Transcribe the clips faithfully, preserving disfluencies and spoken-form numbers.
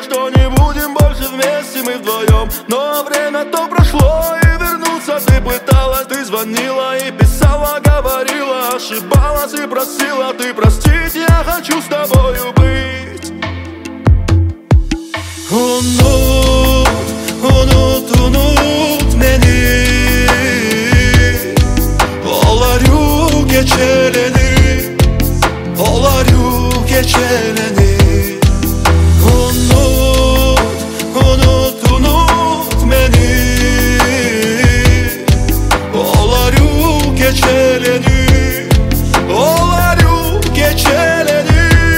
что не будем больше вместе мы вдвоем. Но время то прошло, и вернуться ты пыталась. Ты звонила и писала, говорила, ошибалась и просила. Ты простить, я хочу с тобою быть. Unut, unut, unut beni. Olar yu geçeleni, olar yu geçeleni. Unut, unut, unut beni. Olar yu geçeleni, olar yu geçeleni.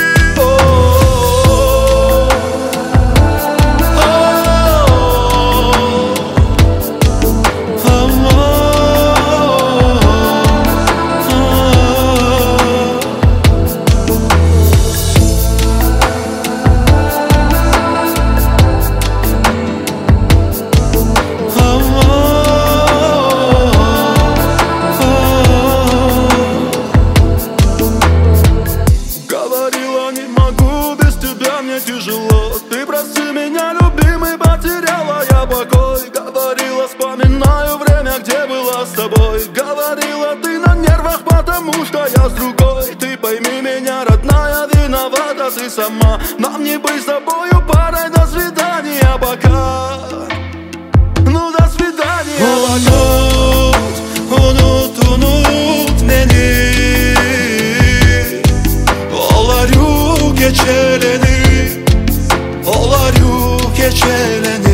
Тяжело, ты прости меня, любимый, потеряла я покой. Говорила, вспоминаю время, где была с тобой. Говорила, ты на нервах, потому что я с другой. Ты пойми меня, родная, виновата ты сама. Нам не быть с тобою парой, до свидания, пока. Ну, до свидания, пока. Unut, unut beni. Olar yu geçeleni, olar yu geçeleni.